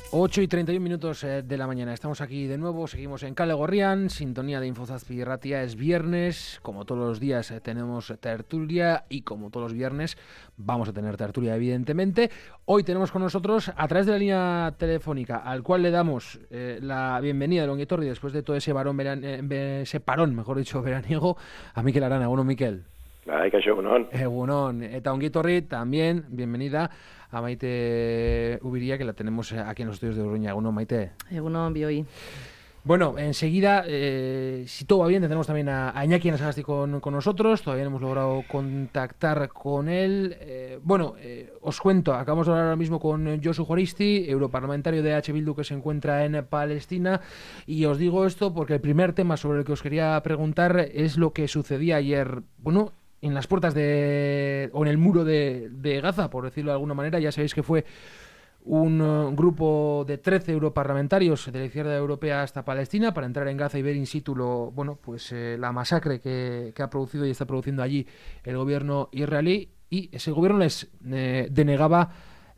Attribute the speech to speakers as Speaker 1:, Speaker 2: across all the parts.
Speaker 1: 8:31 de la mañana. Estamos aquí de nuevo, seguimos en Kale Gorrian, sintonía de Infozazpi Ratia. Es viernes, como todos los días tenemos tertulia y como todos los viernes vamos a tener tertulia, evidentemente. Hoy tenemos con nosotros, a través de la línea telefónica, al cual le damos la bienvenida de Ongi Etorri después de todo ese parón, mejor dicho, veraniego, a Mikel Arana. Bueno, Mikel.
Speaker 2: Egunon.
Speaker 1: Eta Ongi Etorri, también bienvenida a Maite Ubiría, que la tenemos aquí en los estudios de Uruña. Egunon, Maite.
Speaker 3: Egunon, Bioi.
Speaker 1: Bueno, enseguida, si todo va bien, tendremos también a Iñaki Anasagasti con nosotros. Todavía no hemos logrado contactar con él. Os cuento, acabamos de hablar ahora mismo con Josu Juaristi, europarlamentario de H. Bildu, que se encuentra en Palestina. Y os digo esto porque el primer tema sobre el que os quería preguntar es lo que sucedía ayer, en las puertas o en el muro de Gaza, por decirlo de alguna manera. Ya sabéis que fue un grupo de 13 europarlamentarios de la izquierda europea hasta Palestina para entrar en Gaza y ver in situ la masacre que ha producido y está produciendo allí el gobierno israelí, y ese gobierno les denegaba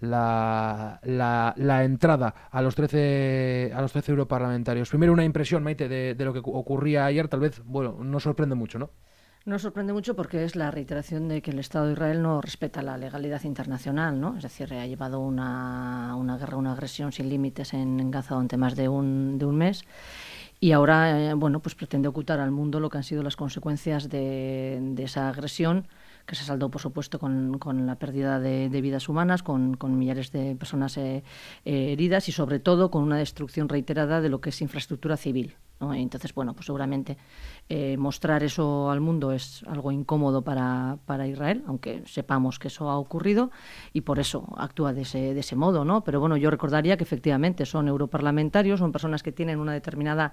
Speaker 1: la entrada a los 13 europarlamentarios. Primero, una impresión, Maite, de lo que ocurría ayer. Tal vez, no sorprende mucho, ¿no?
Speaker 3: No sorprende mucho porque es la reiteración de que el Estado de Israel no respeta la legalidad internacional, ¿no? Es decir, ha llevado una guerra, una agresión sin límites en Gaza durante más de un mes, y ahora pues pretende ocultar al mundo lo que han sido las consecuencias de esa agresión, que se saldó, por supuesto, con la pérdida de vidas humanas, con millares de personas heridas y, sobre todo, con una destrucción reiterada de lo que es infraestructura civil, ¿no? Entonces, pues seguramente mostrar eso al mundo es algo incómodo para Israel, aunque sepamos que eso ha ocurrido, y por eso actúa de ese modo, ¿no? Pero yo recordaría que efectivamente son europarlamentarios, son personas que tienen una determinada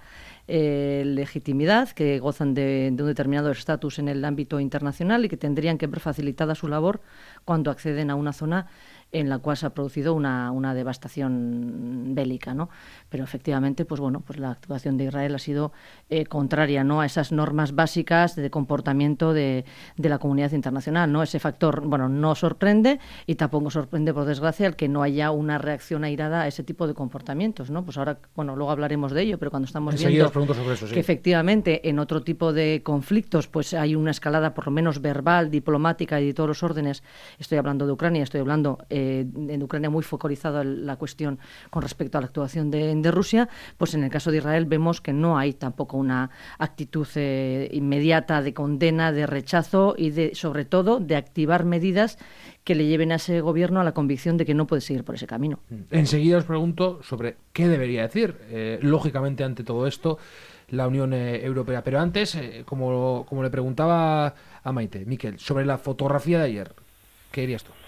Speaker 3: legitimidad, que gozan de un determinado estatus en el ámbito internacional y que tendrían que ver facilitada su labor cuando acceden a una zona en la cual se ha producido una devastación bélica, ¿no? Pero efectivamente, pues la actuación de Israel ha sido contraria, ¿no?, a esas normas básicas de comportamiento de la comunidad internacional, ¿no? Ese factor, no sorprende, y tampoco sorprende, por desgracia, el que no haya una reacción airada a ese tipo de comportamientos, ¿no? Pues ahora, luego hablaremos de ello, pero cuando estamos viendo
Speaker 1: sobre eso, sí,
Speaker 3: que efectivamente en otro tipo de conflictos pues hay una escalada, por lo menos verbal, diplomática y de todos los órdenes. Estoy hablando de Ucrania, estoy hablando en Ucrania muy focalizada la cuestión con respecto a la actuación de Rusia, pues en el caso de Israel vemos que no hay tampoco una actitud inmediata de condena, de rechazo y sobre todo de activar medidas que le lleven a ese gobierno a la convicción de que no puede seguir por ese camino.
Speaker 1: Enseguida os pregunto sobre qué debería decir, lógicamente, ante todo esto, la Unión Europea. Pero antes, como le preguntaba a Maite, Mikel, sobre la fotografía de ayer, ¿qué dirías tú?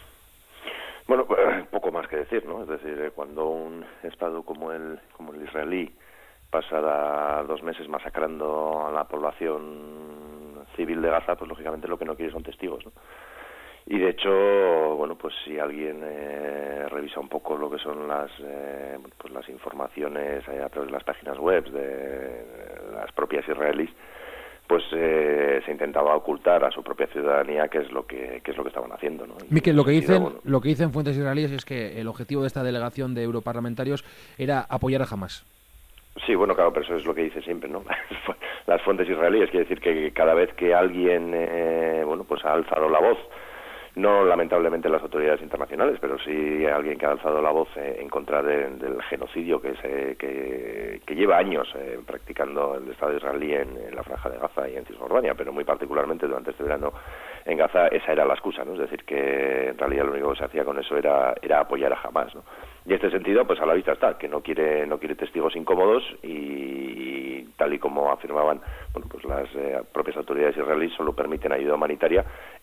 Speaker 2: Bueno, poco más que decir, ¿no? Es decir, cuando un Estado como el israelí pasa 2 meses masacrando a la población civil de Gaza, pues lógicamente lo que no quiere son testigos, ¿no? Y de hecho, pues si alguien revisa un poco lo que son las informaciones a través de las páginas web de las propias israelíes, pues se intentaba ocultar a su propia ciudadanía qué es lo que estaban haciendo, ¿no?
Speaker 1: Mikel, lo que dicen fuentes israelíes es que el objetivo de esta delegación de europarlamentarios era apoyar a Hamás.
Speaker 2: Sí, claro, pero eso es lo que dice siempre, ¿no? Las fuentes israelíes, quiere decir que cada vez que alguien ha alzado la voz, no lamentablemente las autoridades internacionales, pero sí alguien que ha alzado la voz en contra del genocidio que lleva años practicando el Estado israelí en la Franja de Gaza y en Cisjordania, pero muy particularmente durante este verano en Gaza. Esa era la excusa, ¿no? Es decir, que en realidad lo único que se hacía con eso era apoyar a Hamás, ¿no? Y en este sentido, pues a la vista está, que no quiere testigos incómodos, y tal y como afirmaban, las propias autoridades israelíes solo permiten ayuda humanitaria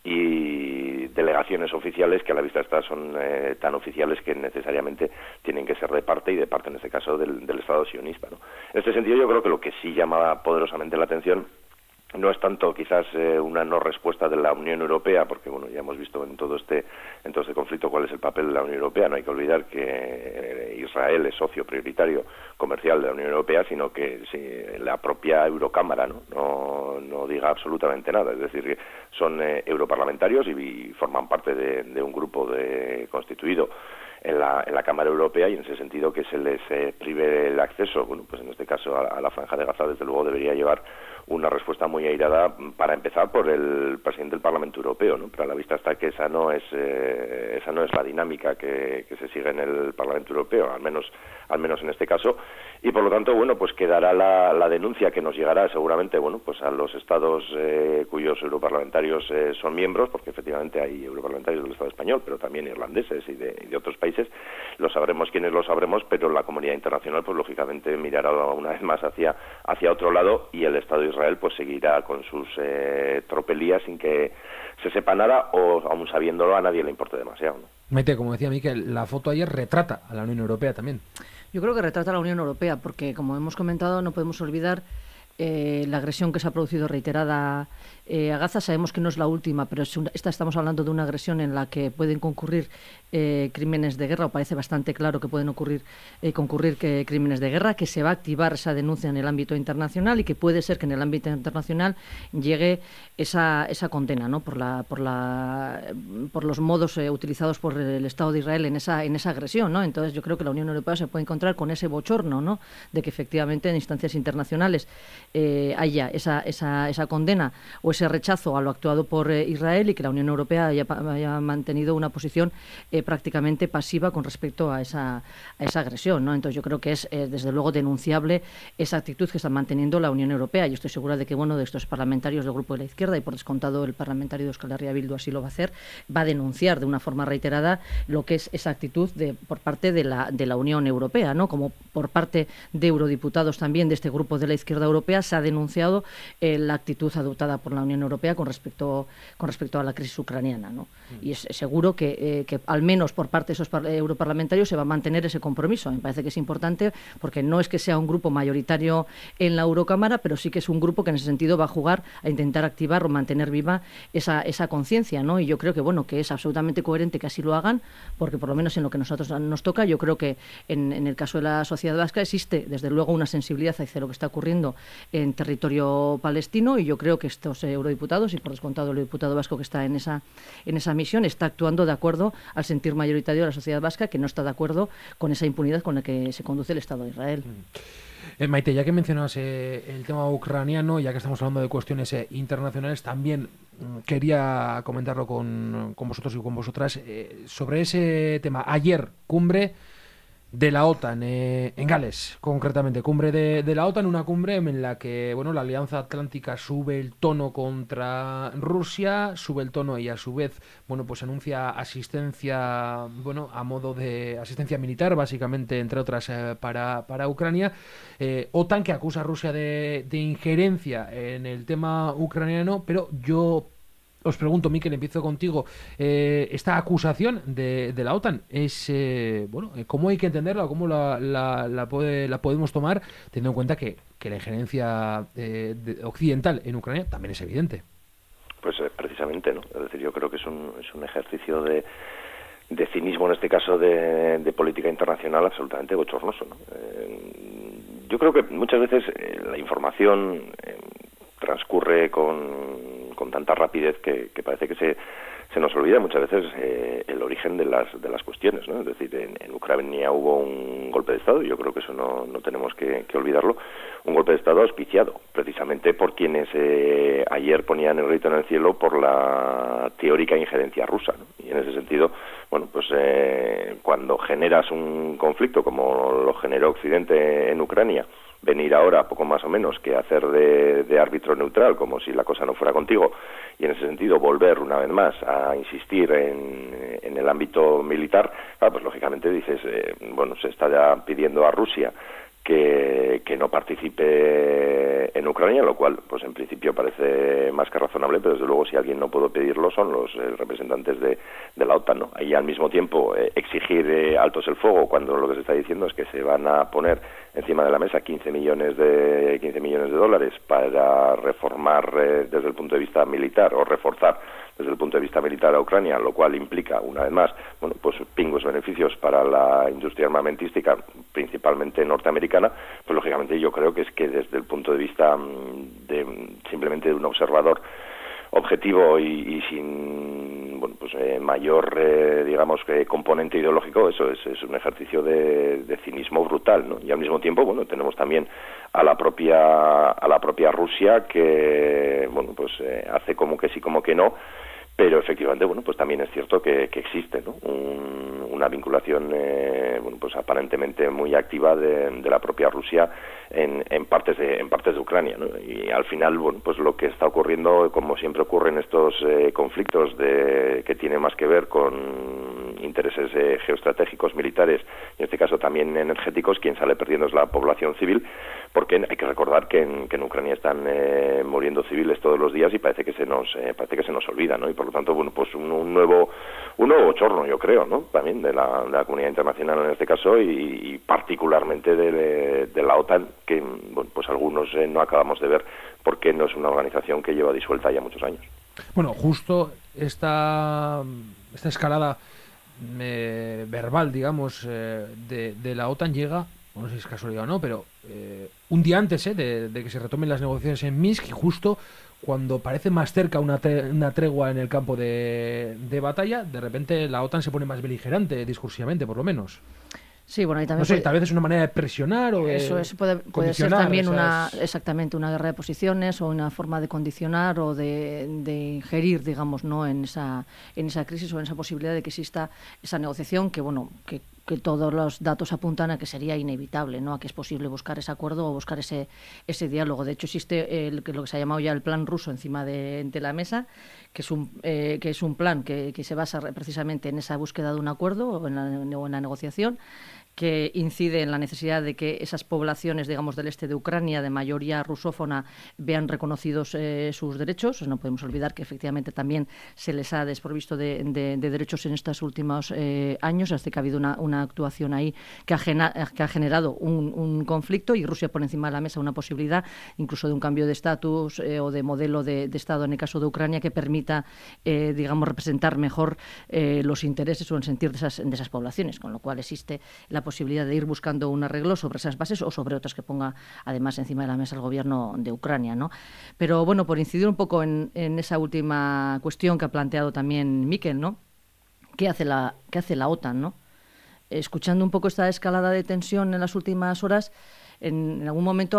Speaker 2: y delegaciones oficiales que a la vista está son tan oficiales que necesariamente tienen que ser de parte, y de parte en este caso del Estado sionista, ¿no? En este sentido, yo creo que lo que sí llama poderosamente la atención no es tanto quizás una no respuesta de la Unión Europea, porque ya hemos visto en todo este conflicto cuál es el papel de la Unión Europea. No hay que olvidar que Israel es socio prioritario comercial de la Unión Europea, sino que si la propia Eurocámara no diga absolutamente nada. Es decir, que son europarlamentarios y forman parte de un grupo constituido la Cámara Europea, y en ese sentido que se les prive el acceso, bueno, pues en este caso a la Franja de Gaza, desde luego debería llevar una respuesta muy airada, para empezar por el presidente del Parlamento Europeo, ¿no? Pero a la vista está que esa no es la dinámica que se sigue en el Parlamento Europeo, al menos en este caso, y por lo tanto, bueno, pues quedará la denuncia que nos llegará seguramente, bueno, pues a los estados cuyos europarlamentarios son miembros, porque efectivamente hay europarlamentarios del Estado español, pero también irlandeses y de otros países. Lo sabremos quienes lo sabremos, pero la comunidad internacional, pues lógicamente mirará una vez más hacia otro lado, y el Estado de Israel pues seguirá con sus tropelías sin que se sepa nada, o aún sabiéndolo a nadie le importe demasiado, ¿no?
Speaker 1: Maite, como decía Miquel, la foto ayer retrata a la Unión Europea también.
Speaker 3: Yo creo que retrata a la Unión Europea, porque como hemos comentado, no podemos olvidar la agresión que se ha producido reiterada a Gaza. Sabemos que no es la última, pero estamos hablando de una agresión en la que pueden concurrir crímenes de guerra, o parece bastante claro que pueden concurrir crímenes de guerra, que se va a activar esa denuncia en el ámbito internacional, y que puede ser que en el ámbito internacional llegue esa condena, ¿no? por los modos utilizados por el Estado de Israel en esa agresión, ¿no? Entonces yo creo que la Unión Europea se puede encontrar con ese bochorno, ¿no? De que efectivamente en instancias internacionales haya esa condena o ese rechazo a lo actuado por Israel, y que la Unión Europea haya mantenido una posición prácticamente pasiva con respecto a esa agresión, ¿no? Entonces yo creo que es desde luego denunciable esa actitud que está manteniendo la Unión Europea. Yo estoy segura de que de estos parlamentarios del Grupo de la Izquierda, y por descontado el parlamentario de Euskal Herria Bildu así lo va a hacer, va a denunciar de una forma reiterada lo que es esa actitud por parte de la Unión Europea, ¿no? Como por parte de eurodiputados también de este Grupo de la Izquierda Europea se ha denunciado la actitud adoptada por la Unión Europea con respecto a la crisis ucraniana, ¿no? Y es seguro que al menos por parte de esos europarlamentarios se va a mantener ese compromiso. Me parece que es importante, porque no es que sea un grupo mayoritario en la Eurocámara, pero sí que es un grupo que en ese sentido va a jugar a intentar activar o mantener viva esa conciencia, ¿no? Y yo creo que es absolutamente coherente que así lo hagan, porque por lo menos en lo que nosotros nos toca, yo creo que en el caso de la sociedad vasca existe desde luego una sensibilidad hacia lo que está ocurriendo en territorio palestino, y yo creo que estos eurodiputados, y por descontado el diputado vasco que está en esa misión, está actuando de acuerdo al sentir mayoritario de la sociedad vasca, que no está de acuerdo con esa impunidad con la que se conduce el Estado de Israel.
Speaker 1: Maite, ya que mencionas el tema ucraniano, ya que estamos hablando de cuestiones internacionales, también quería comentarlo con vosotros y con vosotras sobre ese tema. Ayer, cumbre de la OTAN en Gales, concretamente, cumbre de la OTAN, una cumbre en la que, bueno, la Alianza Atlántica sube el tono contra Rusia, sube el tono, y a su vez, bueno, pues anuncia asistencia, bueno, a modo de asistencia militar, básicamente, entre otras, para Ucrania. OTAN que acusa a Rusia de injerencia en el tema ucraniano, pero yo os pregunto, Miquel, empiezo contigo. Esta acusación de la OTAN es, ¿cómo hay que entenderla, o cómo la podemos tomar, teniendo en cuenta que la injerencia occidental en Ucrania también es evidente?
Speaker 2: Pues precisamente, ¿no? Es decir, yo creo que es un ejercicio de cinismo, en este caso de política internacional, absolutamente bochornoso, ¿no? Yo creo que muchas veces la información transcurre con tanta rapidez que parece que se nos olvida muchas veces el origen de las cuestiones, ¿no? Es decir, en Ucrania hubo un golpe de Estado, y yo creo que eso no tenemos que olvidarlo, un golpe de Estado auspiciado precisamente por quienes ayer ponían el grito en el cielo por la teórica injerencia rusa, ¿no? Y en ese sentido, bueno, pues cuando generas un conflicto como lo generó Occidente en Ucrania, venir ahora poco más o menos que hacer de árbitro neutral, como si la cosa no fuera contigo, y en ese sentido volver una vez más a insistir en el ámbito militar, pues lógicamente dices, se está ya pidiendo a Rusia que no participe en Ucrania, lo cual pues en principio parece más que razonable, pero desde luego si alguien no puede pedirlo son los representantes de la OTAN, ¿no? Y al mismo tiempo exigir altos el fuego, cuando lo que se está diciendo es que se van a poner encima de la mesa 15 millones de dólares para reformar desde el punto de vista militar, o reforzar desde el punto de vista militar a Ucrania, lo cual implica, una vez más, pues pingües beneficios para la industria armamentística, principalmente norteamericana. Pues lógicamente yo creo que es que desde el punto de vista simplemente de un observador objetivo y sin mayor digamos componente ideológico, eso es un ejercicio de cinismo brutal, ¿no? Y al mismo tiempo tenemos también a la propia Rusia que hace como que sí como que no, pero efectivamente pues también es cierto que existe, ¿no? Una vinculación aparentemente muy activa de la propia Rusia en partes de Ucrania, ¿no? Y al final pues lo que está ocurriendo, como siempre ocurre en estos conflictos que tienen más que ver con intereses geoestratégicos, militares y en este caso también energéticos, quien sale perdiendo es la población civil, porque hay que recordar que en Ucrania están muriendo civiles todos los días y parece que se nos olvida, ¿no? Y por lo tanto pues un nuevo bochorno, yo creo, ¿no? También de la comunidad internacional en este caso y particularmente de la OTAN, que pues algunos no acabamos de ver porque no es una organización que lleva disuelta ya muchos años.
Speaker 1: Bueno, justo esta escalada verbal, digamos, de la OTAN llega, no sé si es casualidad o no, pero un día antes de que se retomen las negociaciones en Minsk, y justo cuando parece más cerca una tregua en el campo de batalla, de repente la OTAN se pone más beligerante, discursivamente, por lo menos.
Speaker 3: Sí, bueno, y también
Speaker 1: no sé, tal vez es una manera de presionar o de
Speaker 3: puede ser también exactamente una guerra de posiciones o una forma de condicionar o de ingerir, digamos, no en esa crisis o en esa posibilidad de que exista esa negociación que todos los datos apuntan a que sería inevitable, ¿no? A que es posible buscar ese acuerdo o buscar ese diálogo. De hecho, existe lo que se ha llamado ya el plan ruso encima de la mesa, que es un plan que se basa precisamente en esa búsqueda de un acuerdo o en la negociación, que incide en la necesidad de que esas poblaciones, digamos, del este de Ucrania, de mayoría rusófona, vean reconocidos sus derechos. No podemos olvidar que efectivamente también se les ha desprovisto de derechos en estos últimos años, hasta que ha habido una actuación ahí que ha generado un conflicto, y Rusia pone encima de la mesa una posibilidad incluso de un cambio de estatus o de modelo de Estado en el caso de Ucrania que permita, digamos, representar mejor los intereses o el sentir de esas poblaciones, con lo cual existe la posibilidad de ir buscando un arreglo sobre esas bases o sobre otras que ponga además encima de la mesa el gobierno de Ucrania, ¿no? Pero bueno, por incidir un poco en esa última cuestión que ha planteado también Mikel, ¿no? ¿Qué hace la OTAN, ¿no? Escuchando un poco esta escalada de tensión en las últimas horas, en algún momento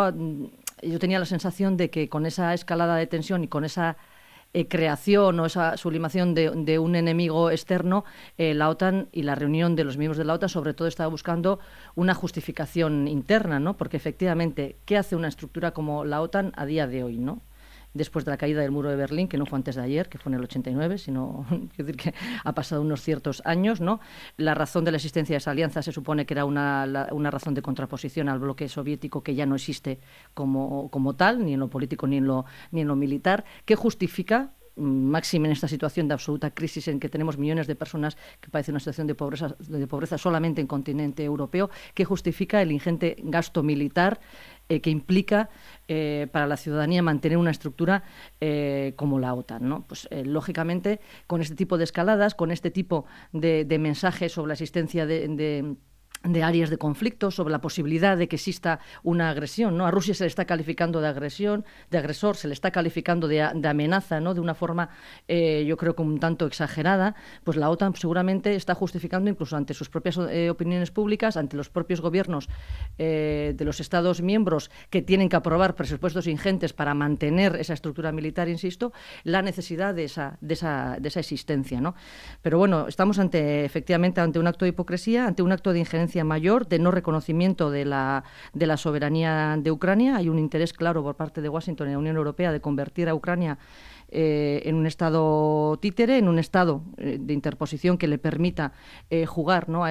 Speaker 3: yo tenía la sensación de que con esa escalada de tensión y con esa creación o esa sublimación de un enemigo externo, la OTAN y la reunión de los miembros de la OTAN sobre todo estaba buscando una justificación interna, ¿no? Porque efectivamente, ¿qué hace una estructura como la OTAN a día de hoy, ¿no? Después de la caída del muro de Berlín, que no fue antes de ayer, que fue en el 89, sino quiero decir que ha pasado unos ciertos años, ¿no? La razón de la existencia de esa alianza se supone que era una razón de contraposición al bloque soviético que ya no existe como tal, ni en lo político ni en lo militar, que justifica, máxime en esta situación de absoluta crisis en que tenemos millones de personas que padecen una situación de pobreza solamente en continente europeo, que justifica el ingente gasto militar que implica para la ciudadanía mantener una estructura como la OTAN, ¿no? Pues lógicamente con este tipo de escaladas, con este tipo de mensajes sobre la existencia de áreas de conflicto, sobre la posibilidad de que exista una agresión, ¿no? A Rusia se le está calificando de agresión, de agresor, se le está calificando de amenaza, ¿no? De una forma, yo creo que un tanto exagerada. Pues la OTAN seguramente está justificando, incluso ante sus propias opiniones públicas, ante los propios gobiernos de los Estados miembros que tienen que aprobar presupuestos ingentes para mantener esa estructura militar, insisto, la necesidad de esa existencia, ¿no? Pero bueno, estamos efectivamente ante un acto de hipocresía, ante un acto de injerencia mayor, de no reconocimiento de la soberanía de Ucrania. Hay un interés claro por parte de Washington y la Unión Europea de convertir a Ucrania en un estado títere, en un estado de interposición que le permita jugar, ¿no? a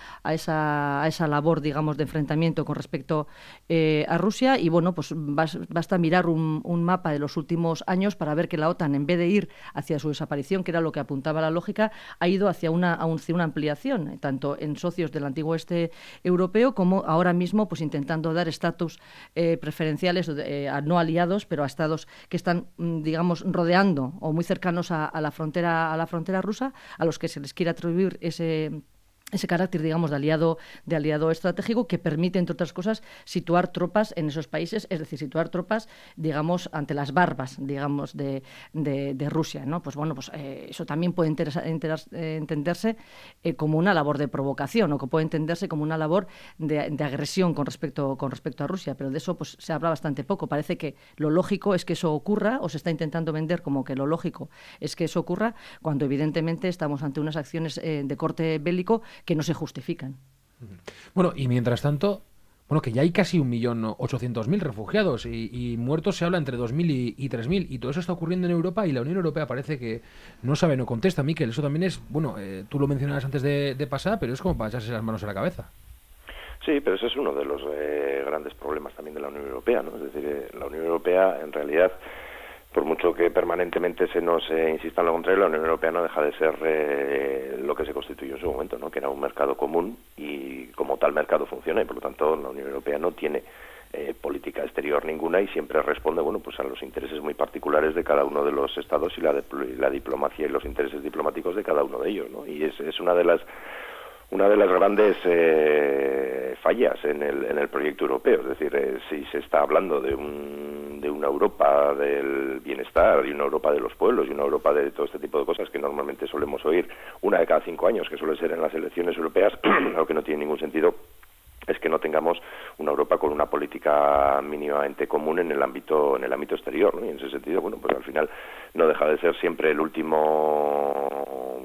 Speaker 3: esa labor, digamos, de enfrentamiento con respecto a Rusia. Y bueno, pues basta mirar un mapa de los últimos años para ver que la OTAN, en vez de ir hacia su desaparición, que era lo que apuntaba la lógica, ha ido hacia una ampliación, tanto en socios del antiguo este europeo como ahora mismo pues intentando dar estatus preferenciales a no aliados, pero a estados que están, digamos, rodeando o muy cercanos a la frontera rusa, a los que se les quiere atribuir ese ese carácter, digamos, de aliado estratégico que permite, entre otras cosas, situar tropas en esos países, es decir, situar tropas, digamos, ante las barbas, digamos, de Rusia, ¿no? Pues bueno, pues eso también puede entenderse como una labor de provocación, o que puede entenderse como una labor de agresión con respecto a Rusia, pero de eso pues se habla bastante poco. Parece que lo lógico es que eso ocurra, o se está intentando vender como que lo lógico es que eso ocurra, cuando evidentemente estamos ante unas acciones de corte bélico que no se justifican.
Speaker 1: Bueno, y mientras tanto, bueno, que ya hay casi 1.800.000 refugiados y muertos se habla entre 2.000 y 3.000, y todo eso está ocurriendo en Europa, y la Unión Europea parece que no sabe, no contesta. Miquel, eso también es, bueno, tú lo mencionabas antes de pasar, pero es como para echarse las manos a la cabeza.
Speaker 2: Sí, pero ese es uno de los grandes problemas también de la Unión Europea, ¿no? Es decir, la Unión Europea, en realidad, por mucho que permanentemente se nos insista en lo contrario, la Unión Europea no deja de ser lo que se constituyó en su momento, ¿no? Que era un mercado común, y como tal mercado funciona, y por lo tanto la Unión Europea no tiene política exterior ninguna, y siempre responde, bueno, pues a los intereses muy particulares de cada uno de los estados, y la diplomacia y los intereses diplomáticos de cada uno de ellos, ¿no? Y es una de las grandes fallas en el proyecto europeo. Es decir, si se está hablando de una Europa del bienestar, y una Europa de los pueblos, y una Europa de todo este tipo de cosas que normalmente solemos oír una de cada 5 años, que suele ser en las elecciones europeas, lo que no tiene ningún sentido es que no tengamos una Europa con una política mínimamente común en el ámbito exterior, ¿no? Y en ese sentido, bueno, pues al final no deja de ser siempre el último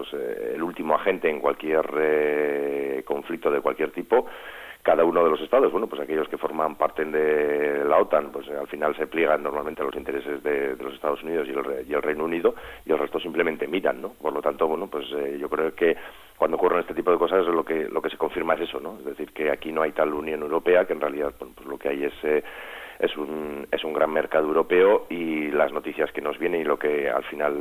Speaker 2: agente en cualquier conflicto de cualquier tipo. Cada uno de los estados, bueno, pues aquellos que forman parte de la OTAN, pues al final se pliegan normalmente a los intereses de los Estados Unidos y el Reino Unido, y el resto simplemente miran, ¿no? Por lo tanto, bueno, pues yo creo que cuando ocurren este tipo de cosas lo que se confirma es eso, ¿no? Es decir, que aquí no hay tal Unión Europea, que en realidad, bueno, pues lo que hay es un gran mercado europeo, y las noticias que nos vienen y lo que al final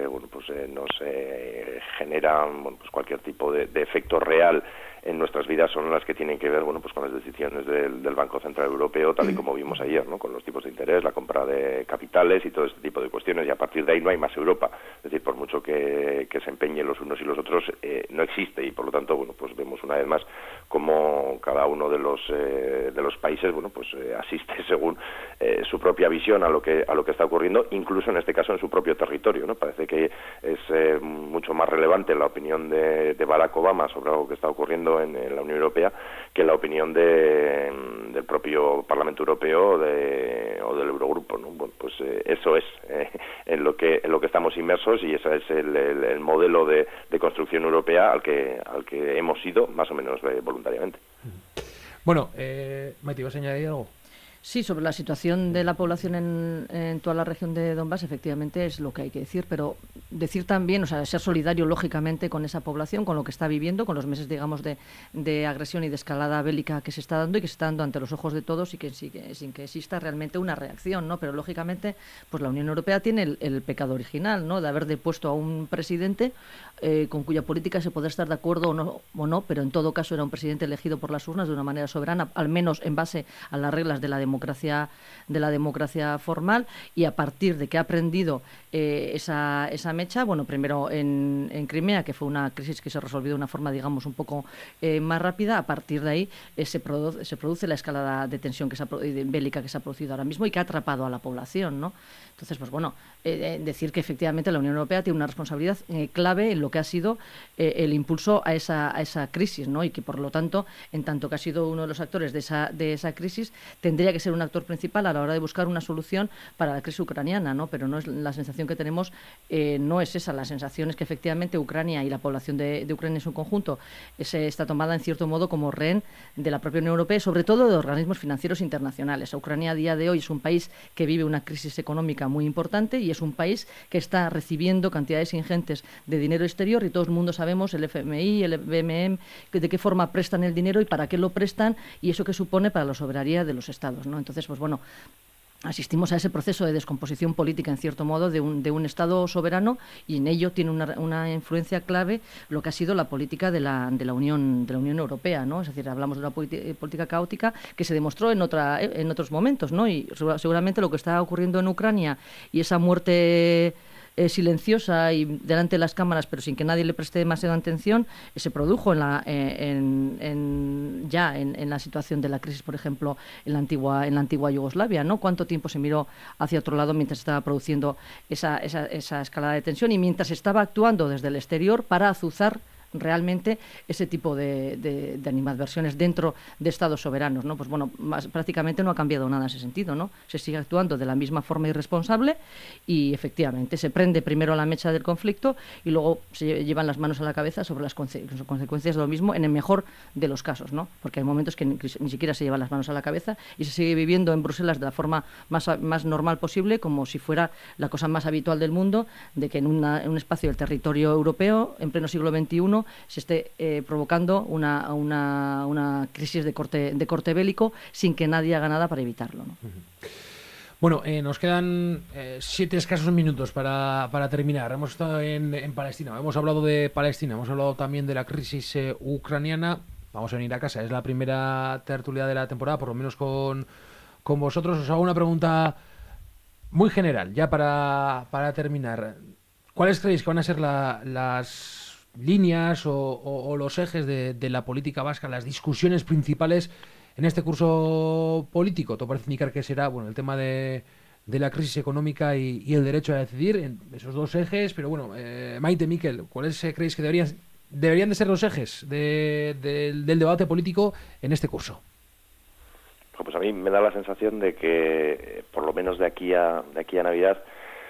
Speaker 2: nos genera, bueno, pues cualquier tipo de efecto real en nuestras vidas son las que tienen que ver, bueno, pues con las decisiones del Banco Central Europeo, tal y como vimos ayer, ¿no? Con los tipos de interés, la compra de capitales y todo este tipo de cuestiones, y a partir de ahí no hay más Europa. Es decir, por mucho que se empeñen los unos y los otros, no existe, y por lo tanto, bueno, pues vemos una vez más cómo cada uno de los países, bueno, pues asiste según su propia visión a lo que está ocurriendo, incluso en este caso en su propio territorio, ¿no? Parece que es mucho más relevante la opinión de Barack Obama sobre algo que está ocurriendo en la Unión Europea que la opinión del propio Parlamento Europeo o del Eurogrupo, ¿no? Bueno, pues eso es en lo que estamos inmersos, y ese es el modelo de construcción europea al que hemos ido más o menos voluntariamente.
Speaker 1: Bueno, Maite, ¿vas a añadir algo?
Speaker 3: Sí, sobre la situación de la población en toda la región de Donbass, efectivamente es lo que hay que decir, pero decir también, o sea, ser solidario lógicamente con esa población, con lo que está viviendo, con los meses, digamos, de agresión y de escalada bélica que se está dando y que se está dando ante los ojos de todos, y que sin que exista realmente una reacción, ¿no? Pero lógicamente, pues la Unión Europea tiene el pecado original, ¿no? De haber depuesto a un presidente con cuya política se podrá estar de acuerdo o no, pero en todo caso era un presidente elegido por las urnas de una manera soberana, al menos en base a las reglas de la democracia formal, y a partir de que ha aprendido esa mecha, bueno, primero en Crimea, que fue una crisis que se resolvió de una forma, digamos, un poco más rápida, a partir de ahí se produce la escalada de tensión bélica que se ha producido ahora mismo y que ha atrapado a la población, ¿no? Entonces, pues bueno, decir que efectivamente la Unión Europea tiene una responsabilidad clave en lo que ha sido el impulso a esa crisis, ¿no? Y que, por lo tanto, en tanto que ha sido uno de los actores de esa crisis, tendría que ser un actor principal a la hora de buscar una solución para la crisis ucraniana, ¿no? Pero no es la sensación que tenemos, no es esa. La sensación es que efectivamente Ucrania y la población de Ucrania en su conjunto está tomada en cierto modo como rehén de la propia Unión Europea y sobre todo de organismos financieros internacionales. Ucrania a día de hoy es un país que vive una crisis económica muy importante y es un país que está recibiendo cantidades ingentes de dinero exterior, y todo el mundo sabemos, el FMI, el BMM, de qué forma prestan el dinero y para qué lo prestan, y eso que supone para la soberanía de los estados, ¿no? Entonces, pues bueno, asistimos a ese proceso de descomposición política, en cierto modo, de un Estado soberano, y en ello tiene una influencia clave lo que ha sido la política de la Unión Europea, ¿no? Es decir, hablamos de una política caótica que se demostró en otros momentos, ¿no? Y seguramente lo que está ocurriendo en Ucrania y esa muerte silenciosa y delante de las cámaras, pero sin que nadie le preste demasiada atención, se produjo en la situación de la crisis, por ejemplo, en la antigua Yugoslavia, ¿no? ¿Cuánto tiempo se miró hacia otro lado mientras estaba produciendo esa escalada de tensión y mientras estaba actuando desde el exterior para azuzar realmente ese tipo de animadversiones dentro de estados soberanos, ¿no? Pues bueno, prácticamente no ha cambiado nada en ese sentido, ¿no? Se sigue actuando de la misma forma irresponsable y efectivamente se prende primero la mecha del conflicto y luego se llevan las manos a la cabeza sobre las consecuencias de lo mismo en el mejor de los casos, ¿no? Porque hay momentos que ni siquiera se llevan las manos a la cabeza y se sigue viviendo en Bruselas de la forma más normal posible, como si fuera la cosa más habitual del mundo, de que en un espacio del territorio europeo, en pleno siglo XXI, se esté provocando una crisis de corte bélico sin que nadie haga nada para evitarlo, ¿no?
Speaker 1: Bueno, nos quedan 7 escasos minutos para terminar. Hemos estado en Palestina, hemos hablado de Palestina, hemos hablado también de la crisis ucraniana. Vamos a venir a casa, es la primera tertulia de la temporada, por lo menos con vosotros. Os hago una pregunta muy general, ya para terminar. ¿Cuáles creéis que van a ser las líneas o los ejes de la política vasca, las discusiones principales en este curso político? Todo parece indicar que será el tema de la crisis económica y el derecho a decidir, en esos dos ejes, pero bueno, Maite, Miquel, ¿cuáles creéis que deberían de ser los ejes del debate político en este curso?
Speaker 2: Pues a mí me da la sensación de que, por lo menos de aquí a Navidad,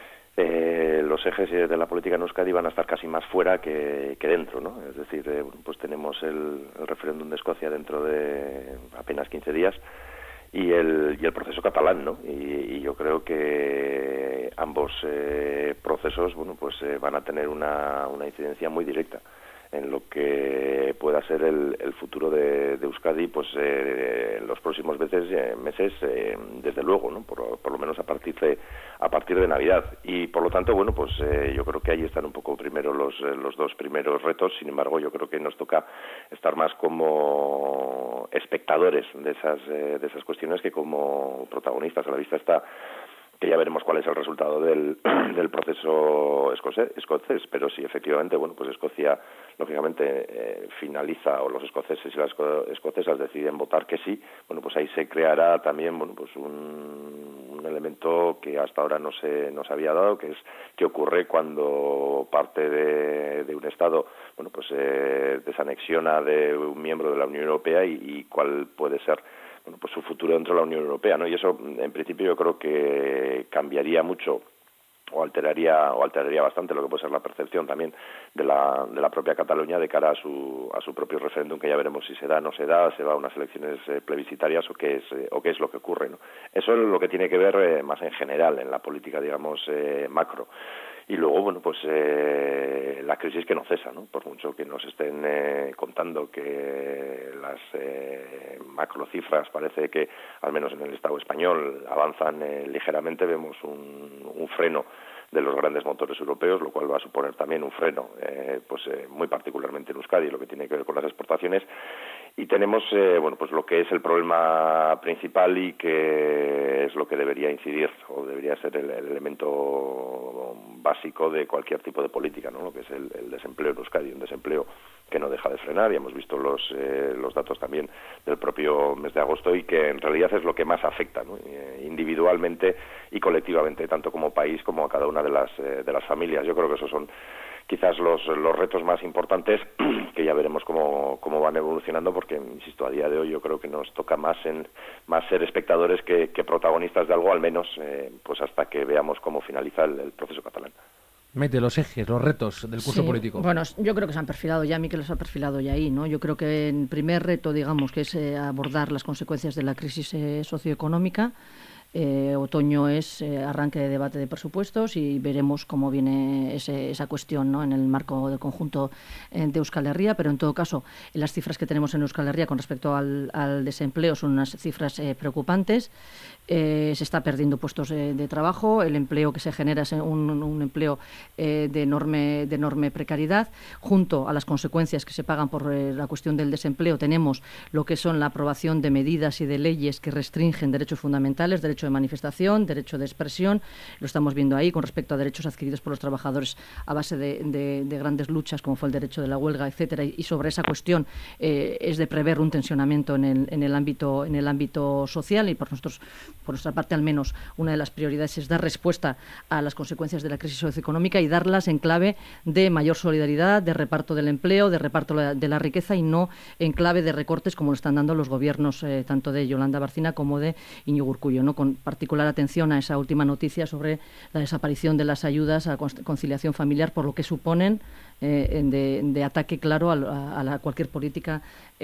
Speaker 2: los ejes de la política en Euskadi van a estar casi más fuera que dentro, ¿no? Es decir, pues tenemos el referéndum de Escocia dentro de apenas 15 días y el proceso catalán, ¿no? Y yo creo que ambos procesos, van a tener una incidencia muy directa en lo que pueda ser el futuro de Euskadi, pues en los próximos meses, desde luego, ¿no? Por lo menos a partir de Navidad. Y por lo tanto, yo creo que ahí están un poco primero los dos primeros retos. Sin embargo, yo creo que nos toca estar más como espectadores de esas cuestiones que como protagonistas. A la vista está que ya veremos cuál es el resultado del proceso escocés, pero si efectivamente, Escocia, lógicamente, finaliza, o los escoceses y las escocesas deciden votar que sí, pues ahí se creará también, un elemento que hasta ahora no se había dado, que es qué ocurre cuando parte de un Estado, desanexiona de un miembro de la Unión Europea y cuál puede ser su futuro dentro de la Unión Europea, ¿no? Y eso, en principio, yo creo que cambiaría mucho o alteraría bastante lo que puede ser la percepción también de la propia Cataluña de cara a su propio referéndum, que ya veremos si se da, no se da, se va a unas elecciones plebiscitarias o qué es lo que ocurre, ¿no? Eso es lo que tiene que ver más en general en la política, digamos, macro. Y luego, la crisis que no cesa, ¿no? Por mucho que nos estén contando que las macrocifras parece que, al menos en el Estado español, avanzan ligeramente, vemos un freno de los grandes motores europeos, lo cual va a suponer también un freno, muy particularmente en Euskadi, lo que tiene que ver con las exportaciones. Y tenemos, lo que es el problema principal y que es lo que debería incidir o debería ser el elemento básico de cualquier tipo de política, ¿no? Lo que es el desempleo en Euskadi, un desempleo que no deja de frenar, y hemos visto los datos también del propio mes de agosto, y que en realidad es lo que más afecta, ¿no? Individualmente y colectivamente, tanto como país como a cada una de las familias. Yo creo que esos son quizás los retos más importantes, que ya veremos cómo van evolucionando, porque, insisto, a día de hoy yo creo que nos toca más ser espectadores que protagonistas de algo, al menos hasta que veamos cómo finaliza el proceso catalán.
Speaker 1: Mete los ejes, los retos del curso político.
Speaker 3: Bueno, yo creo que se han perfilado ya, Miquel los ha perfilado ya ahí, ¿no? Yo creo que el primer reto, digamos, que es abordar las consecuencias de la crisis socioeconómica. Otoño es arranque de debate de presupuestos y veremos cómo viene esa cuestión, ¿no? En el marco del conjunto de Euskal Herria, pero en todo caso las cifras que tenemos en Euskal Herria con respecto al desempleo son unas cifras preocupantes. Se está perdiendo puestos de trabajo, el empleo que se genera es un empleo de enorme precariedad. Junto a las consecuencias que se pagan por la cuestión del desempleo, tenemos lo que son la aprobación de medidas y de leyes que restringen derechos fundamentales, derecho de manifestación, derecho de expresión, lo estamos viendo ahí con respecto a derechos adquiridos por los trabajadores a base de grandes luchas, como fue el derecho de la huelga, etcétera, y sobre esa cuestión es de prever un tensionamiento en el ámbito social, y por nuestra parte al menos una de las prioridades es dar respuesta a las consecuencias de la crisis socioeconómica y darlas en clave de mayor solidaridad, de reparto del empleo, de reparto de la riqueza, y no en clave de recortes como lo están dando los gobiernos tanto de Yolanda Barcina como de Íñigo Urkullu, ¿no? Con particular atención a esa última noticia sobre la desaparición de las ayudas a conciliación familiar, por lo que suponen de ataque claro a cualquier política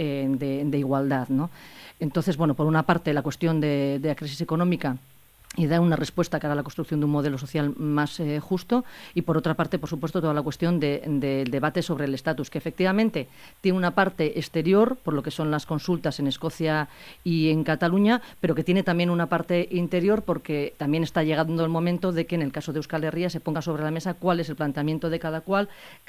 Speaker 3: de igualdad, ¿no? Entonces, bueno, por una parte la cuestión de la crisis económica y dar una respuesta cara a la construcción de un modelo social más justo, y por otra parte, por supuesto, toda la cuestión del debate sobre el estatus, que efectivamente tiene una parte exterior, por lo que son las consultas en Escocia y en Cataluña, pero que tiene también una parte interior, porque también está llegando el momento de que en el caso de Euskal Herria se ponga sobre la mesa cuál es el planteamiento de cada cual,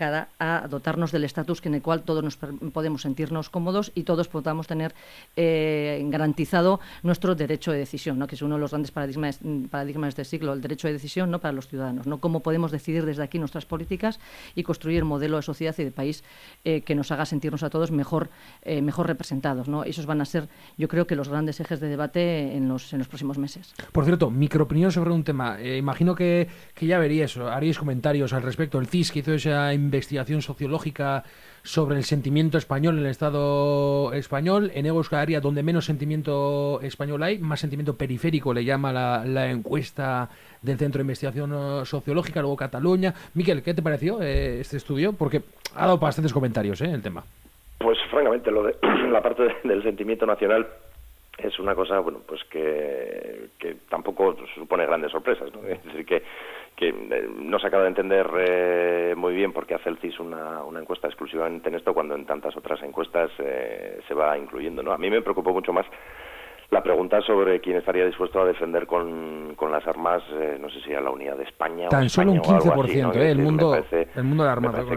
Speaker 3: a dotarnos del estatus en el cual todos nos podemos sentirnos cómodos y todos podamos tener garantizado nuestro derecho de decisión, ¿no? Que es uno de los grandes paradigmas de este siglo, el derecho de decisión, ¿no? Para los ciudadanos, ¿no? Cómo podemos decidir desde aquí nuestras políticas y construir un modelo de sociedad y de país que nos haga sentirnos a todos mejor representados, ¿no? Esos van a ser, yo creo, que los grandes ejes de debate en los próximos meses.
Speaker 1: Por cierto, microopinión sobre un tema. Imagino que ya haríais comentarios al respecto. El CIS, que hizo esa investigación sociológica sobre el sentimiento español en el Estado español, en Euskal Herria, donde menos sentimiento español hay, más sentimiento periférico le llama la encuesta del Centro de Investigación Sociológica, luego Cataluña. Miquel, ¿qué te pareció este estudio? Porque ha dado bastantes comentarios el tema.
Speaker 2: Pues francamente, lo de la parte del sentimiento nacional es una cosa, bueno, pues que tampoco supone grandes sorpresas, ¿no? Es decir, que no se acaba de entender muy bien por qué hace el CIS una encuesta exclusivamente en esto, cuando en tantas otras encuestas se va incluyendo, ¿no? A mí me preocupó mucho más la pregunta sobre quién estaría dispuesto a defender con las armas, no sé si a la unidad de España
Speaker 1: tan
Speaker 2: o
Speaker 1: solo un 15%,
Speaker 2: algo así, ¿no?
Speaker 1: el mundo de armas.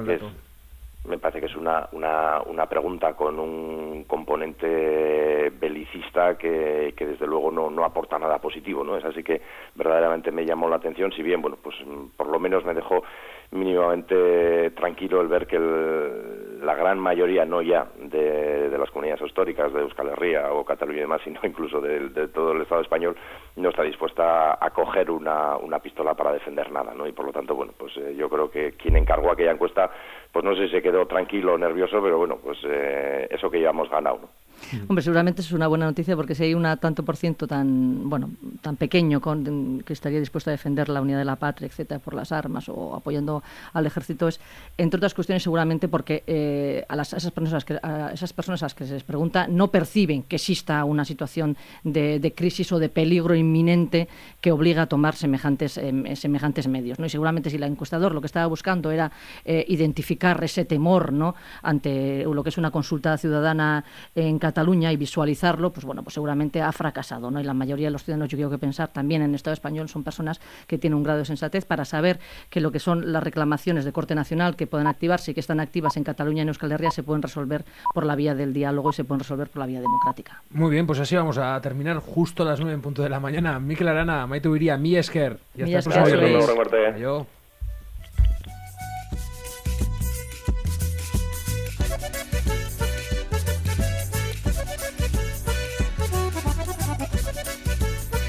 Speaker 2: Me parece que es una pregunta con un componente belicista que desde luego no aporta nada positivo, ¿no? Es así que verdaderamente me llamó la atención, si bien, bueno, pues por lo menos me dejó mínimamente tranquilo el ver que la gran mayoría, no ya de las comunidades históricas de Euskal Herria o Cataluña y demás, sino incluso de todo el Estado español, no está dispuesta a coger una pistola para defender nada, ¿no? Y por lo tanto, bueno, pues yo creo que quien encargó aquella encuesta, pues no sé si se quedó tranquilo o nervioso, pero bueno, pues eso que ya hemos ganado, ¿no?
Speaker 3: Hombre, seguramente es una buena noticia, porque si hay un tanto por ciento tan pequeño que estaría dispuesto a defender la unidad de la patria, etcétera, por las armas o apoyando al ejército, es, entre otras cuestiones, seguramente porque esas personas a las que se les pregunta no perciben que exista una situación de crisis o de peligro inminente que obliga a tomar semejantes medios, ¿no? Y seguramente si el encuestador lo que estaba buscando era identificar ese temor, ¿no?, ante lo que es una consulta ciudadana en Cataluña y visualizarlo, pues bueno, pues seguramente ha fracasado, ¿no? Y la mayoría de los ciudadanos, yo creo que pensar también en el Estado español, son personas que tienen un grado de sensatez para saber que lo que son las reclamaciones de corte nacional que pueden activarse y que están activas en Cataluña y en Euskal Herria se pueden resolver por la vía del diálogo y se pueden resolver por la vía democrática.
Speaker 1: Muy bien, pues así vamos a terminar justo a las 9 en punto de la mañana. Mikel Arana, Maite Ubiría, mi esker.
Speaker 3: Y hasta el próximo día.
Speaker 2: Adiós.